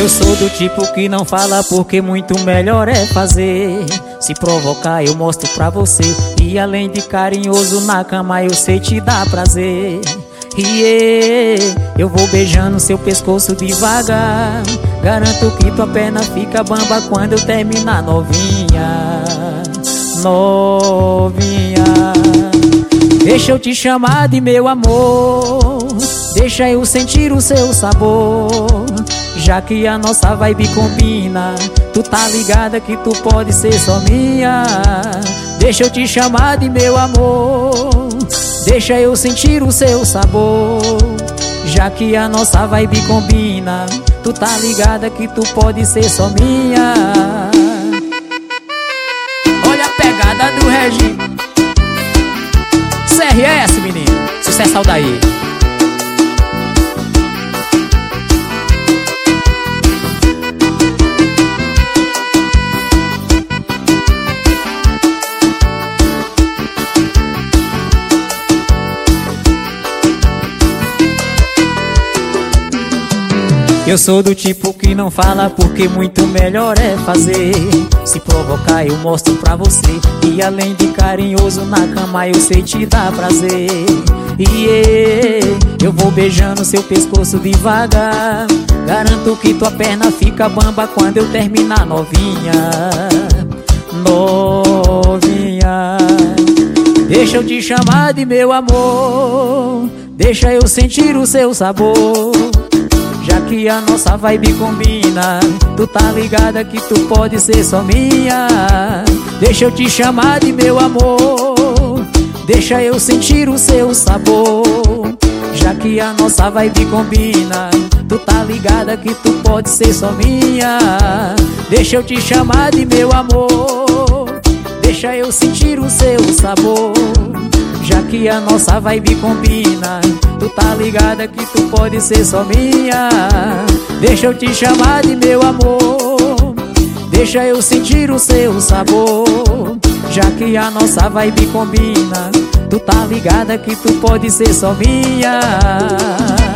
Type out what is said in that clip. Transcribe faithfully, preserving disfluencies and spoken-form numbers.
Eu sou do tipo que não fala porque muito melhor é fazer. Se provocar eu mostro pra você, e além de carinhoso na cama eu sei te dar prazer. E yeah, eu vou beijando seu pescoço devagar. Garanto que tua perna fica bamba quando eu terminar, novinha, novinha. Deixa eu te chamar de meu amor, deixa eu sentir o seu sabor. Já que a nossa vibe combina, tu tá ligada que tu pode ser só minha. Deixa eu te chamar de meu amor, deixa eu sentir o seu sabor. Já que a nossa vibe combina, tu tá ligada que tu pode ser só minha. Olha a pegada do Regi C R S, menino, sucesso daí. Eu sou do tipo que não fala porque muito melhor é fazer. Se provocar eu mostro pra você, e além de carinhoso na cama eu sei te dar prazer. E yeah, eu vou beijando seu pescoço devagar. Garanto que tua perna fica bamba quando eu terminar, novinha, novinha. Deixa eu te chamar de meu amor, deixa eu sentir o seu sabor. Já que a nossa vibe combina, tu tá ligada que tu pode ser só minha. Deixa eu te chamar de meu amor, deixa eu sentir o seu sabor. Já que a nossa vibe combina, tu tá ligada que tu pode ser só minha. Deixa eu te chamar de meu amor, deixa eu sentir o seu sabor. Já que a nossa vibe combina, tu tá ligada que tu pode ser só minha. Deixa eu te chamar de meu amor, deixa eu sentir o seu sabor. Já que a nossa vibe combina, tu tá ligada que tu pode ser só minha.